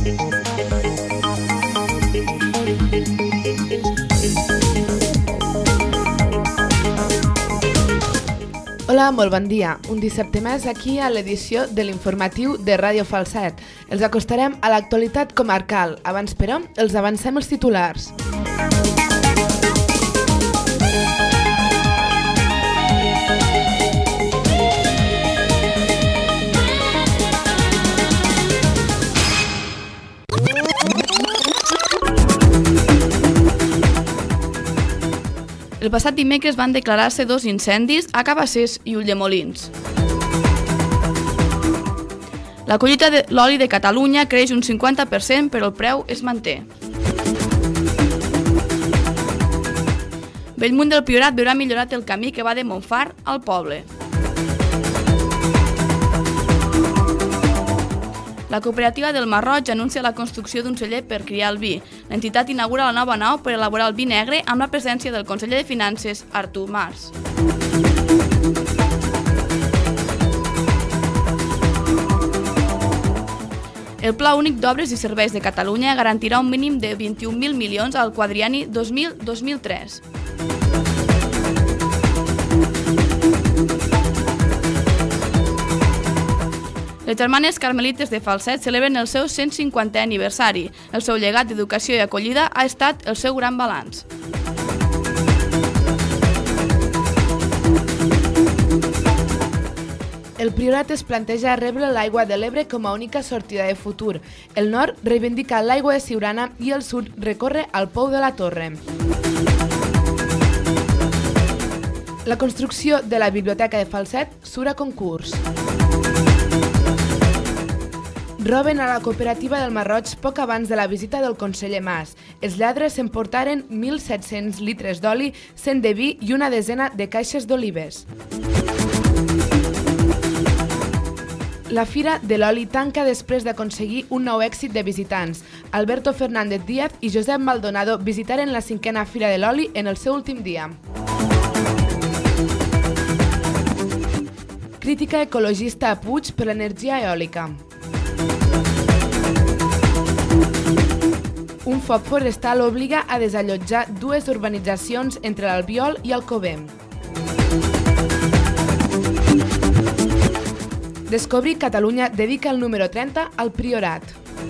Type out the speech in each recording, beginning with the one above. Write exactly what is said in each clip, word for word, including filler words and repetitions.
Hola, molt bon dia. Un dissabte més aquí a l'edició de l'informatiu de Ràdio Falset. Els acostarem a l'actualitat comarcal. Abans, però, els avancem els titulars. El passat dimecres van declarar-se dos incendis a Cabassers i Ulldemolins. La collita de l'oli de Catalunya creix un cinquanta per cent, però el preu es manté. Bellmunt del Priorat veurà millorat el camí que va de Montfar al poble. La cooperativa del Marroig anuncia la construcció d'un celler per criar el vi. L'entitat inaugura la nova nau per elaborar el vi negre amb la presència del conseller de Finances, Artur Mas. El Pla Únic d'Obres i Serveis de Catalunya garantirà un mínim de vint-i-un mil milions al quadrienni dos mil a dos mil tres. Les germanes carmelites de Falset celebren el seu cent cinquantè aniversari. El seu llegat d'educació i acollida ha estat el seu gran balanç. El Priorat es planteja rebre l'aigua de l'Ebre com a única sortida de futur. El nord reivindica l'aigua de Siurana i el sud recorre al Pou de la Torre. La construcció de la Biblioteca de Falset surt a concurs. Roben a la cooperativa del Marroig poc abans de la visita del conseller Mas. Els lladres s'emportaren mil set-cents litres d'oli, cent de vi i una desena de caixes d'olives. La Fira de l'Oli tanca després d'aconseguir un nou èxit de visitants. Alberto Fernández Díaz i Josep Maldonado visitaren la cinquena Fira de l'Oli en el seu últim dia. Crítica ecologista a Puig per l'energia eòlica. Un foc forestal obliga a desallotjar dues urbanitzacions entre l'Albiol i Alcover. Descobrir Catalunya dedica el número trenta al Priorat.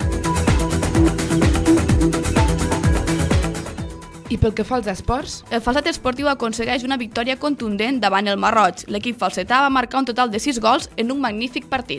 I pel que fa als esports? El Falset Esportiu aconsegueix una victòria contundent davant el Marroig. L'equip falsetà va marcar un total de sis gols en un magnífic partit.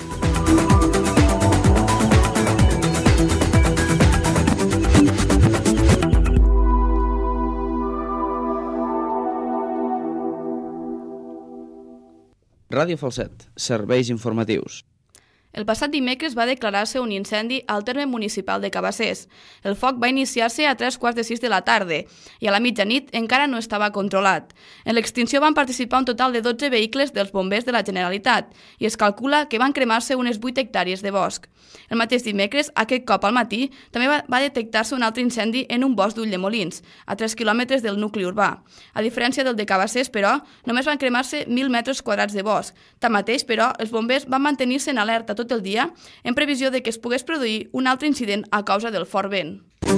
Ràdio Falset, serveis informatius. El passat dimecres va declarar-se un incendi al terme municipal de Cabassers. El foc va iniciar-se a tres quarts de sis de la tarda i a la mitjanit encara no estava controlat. En l'extinció van participar un total de dotze vehicles dels bombers de la Generalitat i es calcula que van cremar-se unes vuit hectàrees de bosc. El mateix dimecres, aquest cop al matí, també va, va detectar-se un altre incendi en un bosc d'Ulldemolins, a tres quilòmetres del nucli urbà. A diferència del de Cabassers, però, només van cremar-se mil metres quadrats de bosc. Tanmateix, però, els bombers van mantenir-se en alerta tot el dia en previsió de que es pogués produir un altre incident a causa del fort vent.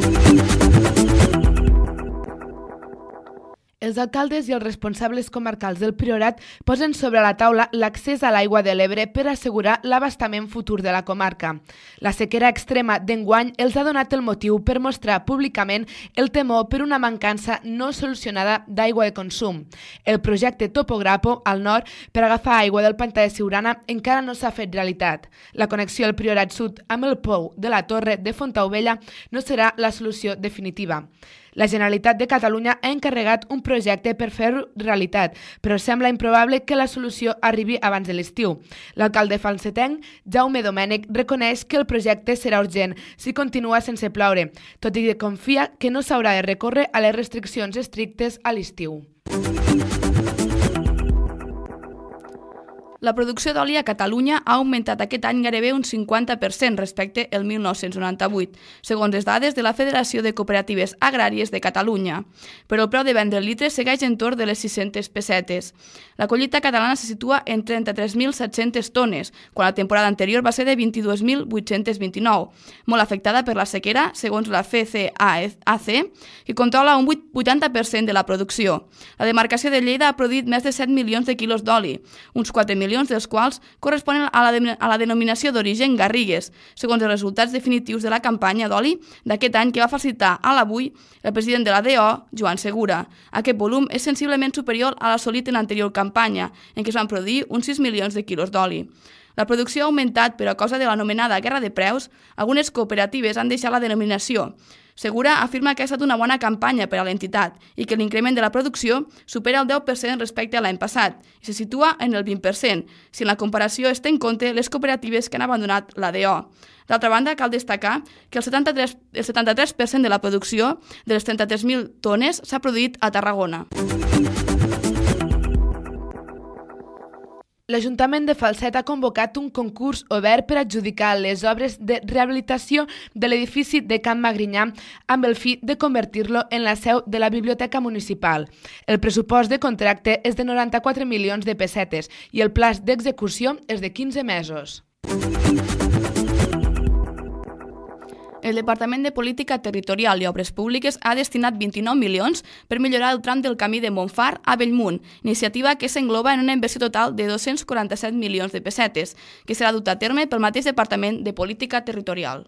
Els alcaldes i els responsables comarcals del Priorat posen sobre la taula l'accés a l'aigua de l'Ebre per assegurar l'abastament futur de la comarca. La sequera extrema d'enguany els ha donat el motiu per mostrar públicament el temor per una mancança no solucionada d'aigua de consum. El projecte Topograpo al nord per agafar aigua del pantà de Siurana encara no s'ha fet realitat. La connexió al Priorat Sud amb el Pou de la Torre de Fontaubella no serà la solució definitiva. La Generalitat de Catalunya ha encarregat un projecte per fer-ho realitat, però sembla improbable que la solució arribi abans de l'estiu. L'alcalde falsetenc, Jaume Domènech, reconeix que el projecte serà urgent si continua sense ploure, tot i que confia que no s'haurà de recórrer a les restriccions estrictes a l'estiu. La producció d'oli a Catalunya ha augmentat aquest any gairebé un cinquanta per cent respecte al mil nou-cents noranta-vuit, segons les dades de la Federació de Cooperatives Agràries de Catalunya. Però el preu de vendre el litre segueix entorn de les sis-centes pessetes. La collita catalana se situa en trenta-tres mil set-centes tones, quan la temporada anterior va ser de vint-i-dos mil vuit-cents vint-i-nou, molt afectada per la sequera, segons la F C A C, que controla un vuitanta per cent de la producció. La demarcació de Lleida ha produït més de set milions de quilos d'oli, uns quatre milions dels quals corresponen a la, de, a la denominació d'origen Garrigues, segons els resultats definitius de la campanya d'oli d'aquest any que va facilitar a l'avui el president de la D O, Joan Segura. Aquest volum és sensiblement superior a l'assolit en l'anterior campanya, en què es van produir uns sis milions de quilos d'oli. La producció ha augmentat, però a causa de l'anomenada guerra de preus, algunes cooperatives han deixat la denominació. Segura afirma que ha estat una bona campanya per a l'entitat i que l'increment de la producció supera el deu per cent respecte a l'any passat i se situa en el vint per cent, si en la comparació es té en compte les cooperatives que han abandonat la D O. D'altra banda, cal destacar que el setanta-tres, el setanta-tres per cent de la producció de les trenta-tres mil tones s'ha produït a Tarragona. L'Ajuntament de Falset ha convocat un concurs obert per adjudicar les obres de rehabilitació de l'edifici de Can Magrinyà amb el fi de convertir-lo en la seu de la Biblioteca Municipal. El pressupost de contracte és de noranta-quatre milions de pessetes i el plaç d'execució és de quinze mesos. El Departament de Política Territorial i Obres Públiques ha destinat vint-i-nou milions per millorar el tram del camí de Montfar a Bellmunt, iniciativa que s'engloba en una inversió total de dos-cents quaranta-set milions de pessetes, que serà dut a terme pel mateix Departament de Política Territorial.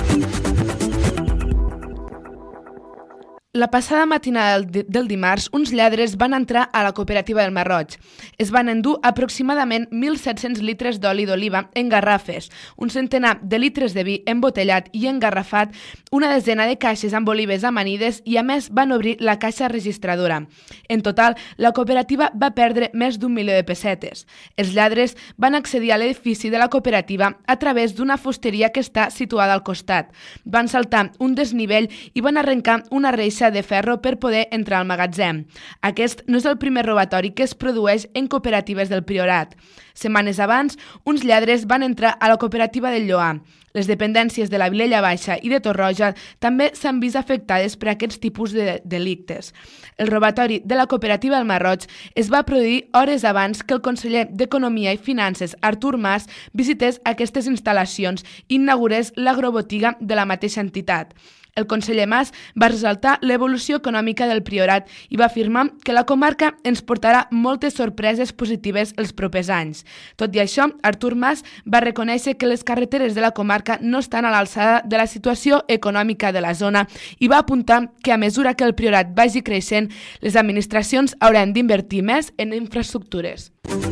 La passada matinada del dimarts, uns lladres van entrar a la cooperativa del Marroig. Es van endur aproximadament mil set-cents litres d'oli d'oliva en garrafes, un centenar de litres de vi embotellat i engarrafat, una desena de caixes amb olives amanides i, a més, van obrir la caixa registradora. En total, la cooperativa va perdre més d'un milió de pessetes. Els lladres van accedir a l'edifici de la cooperativa a través d'una fusteria que està situada al costat. Van saltar un desnivell i van arrencar una reixa de ferro per poder entrar al magatzem. Aquest no és el primer robatori que es produeix en cooperatives del Priorat. Setmanes abans, uns lladres van entrar a la cooperativa del Lloar. Les dependències de la Vilella Baixa i de Torroja també s'han vist afectades per aquests tipus de delictes. El robatori de la cooperativa del Marroig es va produir hores abans que el conseller d'Economia i Finances, Artur Mas, visités aquestes instal·lacions i inaugurés l'agrobotiga de la mateixa entitat. El conseller Mas va ressaltar l'evolució econòmica del Priorat i va afirmar que la comarca ens portarà moltes sorpreses positives els propers anys. Tot i això, Artur Mas va reconèixer que les carreteres de la comarca no estan a l'alçada de la situació econòmica de la zona i va apuntar que a mesura que el Priorat vagi creixent, les administracions hauran d'invertir més en infraestructures.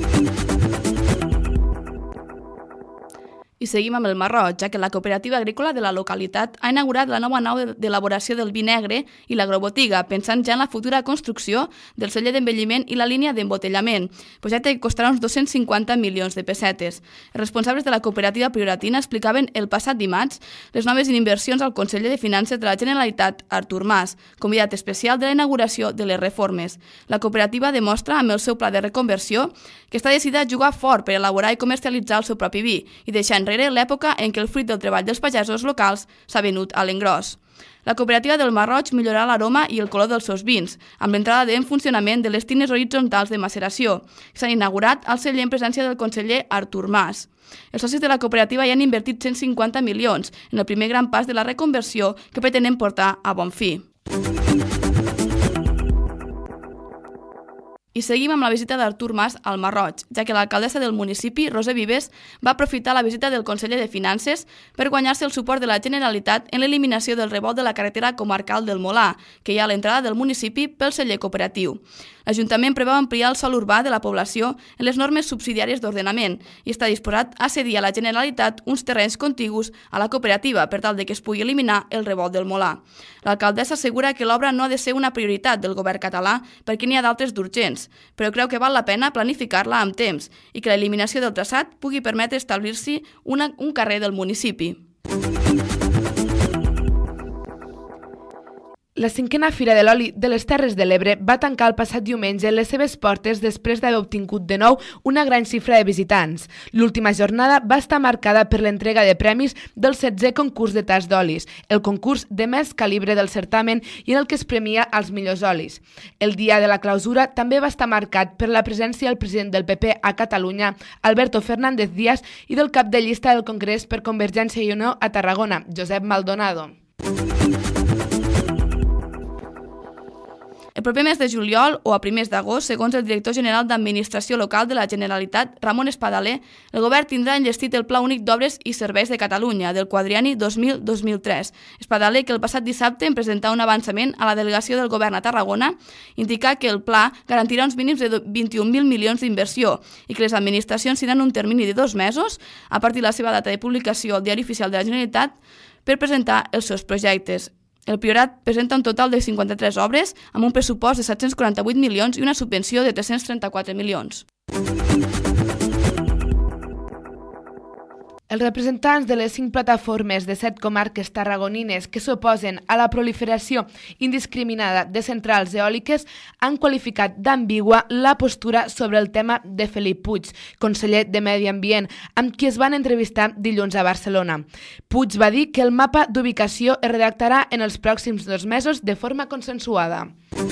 I seguim amb el Marroig, ja que la cooperativa agrícola de la localitat ha inaugurat la nova nau d'elaboració del vi negre i l'agrobotiga, pensant ja en la futura construcció del celler d'envelliment i la línia d'embotellament, projecte que costarà uns dos-cents cinquanta milions de pessetes. Els responsables de la cooperativa prioratina explicaven el passat dimarts les noves inversions al conseller de Finances de la Generalitat, Artur Mas, convidat especial de la inauguració de les reformes. La cooperativa demostra, amb el seu pla de reconversió, que està decidida a jugar fort per elaborar i comercialitzar el seu propi vi i deixar enrere l'època en què el fruit del treball dels pagesos locals s'ha venut a l'engròs. La cooperativa del Marroig millorarà l'aroma i el color dels seus vins, amb l'entrada en funcionament de les tines horitzontals de maceració, que s'han inaugurat al celler en presència del conseller Artur Mas. Els socis de la cooperativa ja han invertit cent cinquanta milions en el primer gran pas de la reconversió que pretenen portar a bon fi. I seguim amb la visita d'Artur Mas al Marroig, ja que l'alcaldessa del municipi, Roser Vives, va aprofitar la visita del conseller de Finances per guanyar-se el suport de la Generalitat en l'eliminació del revolt de la carretera comarcal del Molà, que hi ha a l'entrada del municipi pel celler cooperatiu. L'Ajuntament preveu ampliar el sòl urbà de la població en les normes subsidiàries d'ordenament i està disposat a cedir a la Generalitat uns terrenys contigus a la cooperativa per tal de que es pugui eliminar el revolt del Molà. L'alcaldessa assegura que l'obra no ha de ser una prioritat del govern català perquè n'hi ha d'altres d'urgents, però creu que val la pena planificar-la amb temps i que l'eliminació del traçat pugui permetre establir-s'hi un carrer del municipi. La cinquena Fira de l'Oli de les Terres de l'Ebre va tancar el passat diumenge les seves portes després d'haver obtingut de nou una gran xifra de visitants. L'última jornada va estar marcada per l'entrega de premis del setzè concurs de tas d'olis, el concurs de més calibre del certamen i en el que es premia els millors olis. El dia de la clausura també va estar marcat per la presència del president del P P a Catalunya, Alberto Fernández Díaz, i del cap de llista del Congrés per Convergència i Unió a Tarragona, Josep Maldonado. El proper mes de juliol o a primers d'agost, segons el director general d'Administració Local de la Generalitat, Ramon Espadaler, el govern tindrà enllestit el Pla Únic d'Obres i Serveis de Catalunya del quadrienni dos mil a dos mil tres. Espadaler, que el passat dissabte en presentar un avançament a la delegació del govern a Tarragona, indica que el pla garantirà uns mínims de vint-i-un mil milions d'inversió i que les administracions tindran un termini de dos mesos a partir de la seva data de publicació al Diari Oficial de la Generalitat per presentar els seus projectes. El Priorat presenta un total de cinquanta-tres obres amb un pressupost de set-cents quaranta-vuit milions i una subvenció de tres-cents trenta-quatre milions. Els representants de les cinc plataformes de set comarques tarragonines que s'oposen a la proliferació indiscriminada de centrals eòliques han qualificat d'ambigua la postura sobre el tema de Felip Puig, conseller de Medi Ambient, amb qui es van entrevistar dilluns a Barcelona. Puig va dir que el mapa d'ubicació es redactarà en els pròxims dos mesos de forma consensuada.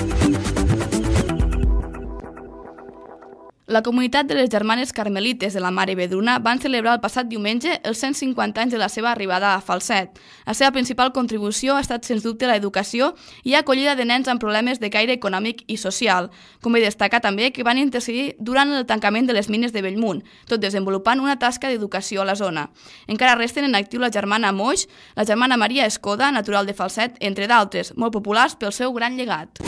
La comunitat de les Germanes Carmelites de la Mare Vedruna van celebrar el passat diumenge els cent cinquanta anys de la seva arribada a Falset. La seva principal contribució ha estat, sens dubte, l'educació i acollida de nens amb problemes de caire econòmic i social. Convé destacar també que van intercedir durant el tancament de les mines de Bellmunt, tot desenvolupant una tasca d'educació a la zona. Encara resten en actiu la germana Moix, la germana Maria Escoda, natural de Falset, entre d'altres, molt populars pel seu gran llegat.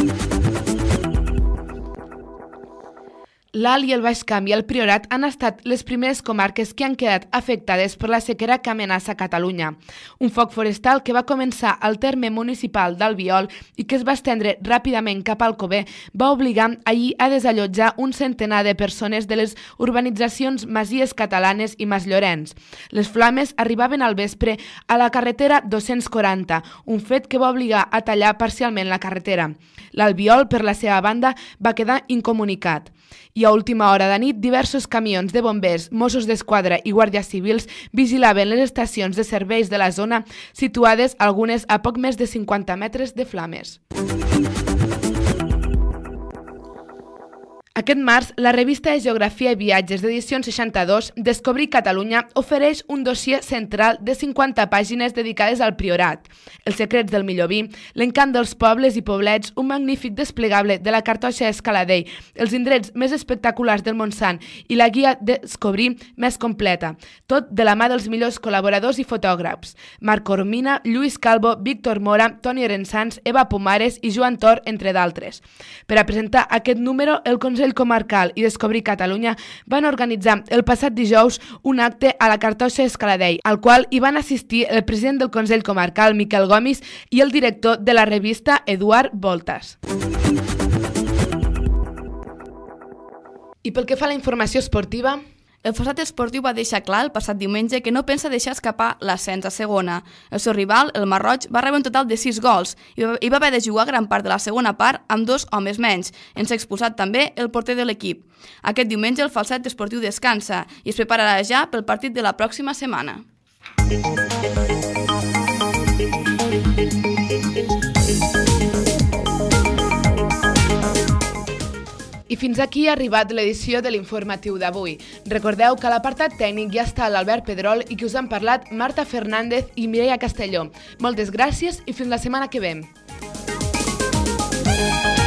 L'Alt i el Baix Camp i el Priorat han estat les primeres comarques que han quedat afectades per la sequera que amenaça Catalunya. Un foc forestal que va començar al terme municipal d'Albiol i que es va estendre ràpidament cap al Alcover va obligar ahir a desallotjar un centenar de persones de les urbanitzacions Masies Catalanes i Mas Llorenç. Les flames arribaven al vespre a la carretera dos-cents quaranta, un fet que va obligar a tallar parcialment la carretera. L'Albiol, per la seva banda, va quedar incomunicat. I a última hora de nit, diversos camions de bombers, Mossos d'Esquadra i guàrdies civils vigilaven les estacions de serveis de la zona, situades algunes a poc més de cinquanta metres de flames. Aquest març, la revista de Geografia i Viatges d'edició seixanta-dos, Descobrir Catalunya, ofereix un dossier central de cinquanta pàgines dedicades al Priorat, els secrets del millor vi, l'encant dels pobles i poblets, un magnífic desplegable de la cartoixa Escaladell, els indrets més espectaculars del Montsant i la guia Descobrir més completa, tot de la mà dels millors col·laboradors i fotògrafs, Marc Coromina, Lluís Calvo, Víctor Mora, Toni Arensans, Eva Pomares i Joan Tor, entre d'altres. Per a presentar aquest número, el Consell Comarcal i Descobrir Catalunya van organitzar el passat dijous un acte a la cartoixa Escaladell, al qual hi van assistir el president del Consell Comarcal, Miquel Gomis, i el director de la revista, Eduard Voltas. I pel que fa a la informació esportiva, el Falset Esportiu va deixar clar el passat diumenge que no pensa deixar escapar l'ascens a segona. El seu rival, el Marroig, va rebre un total de sis gols i va haver de jugar gran part de la segona part amb dos homes menys, en ser expulsat també el porter de l'equip. Aquest diumenge el Falset Esportiu descansa i es prepararà ja pel partit de la pròxima setmana. I fins aquí ha arribat l'edició de l'informatiu d'avui. Recordeu que a l'apartat tècnic ja està l'Albert Pedrol i que us han parlat Marta Fernández i Mireia Castelló. Moltes gràcies i fins la setmana que ve.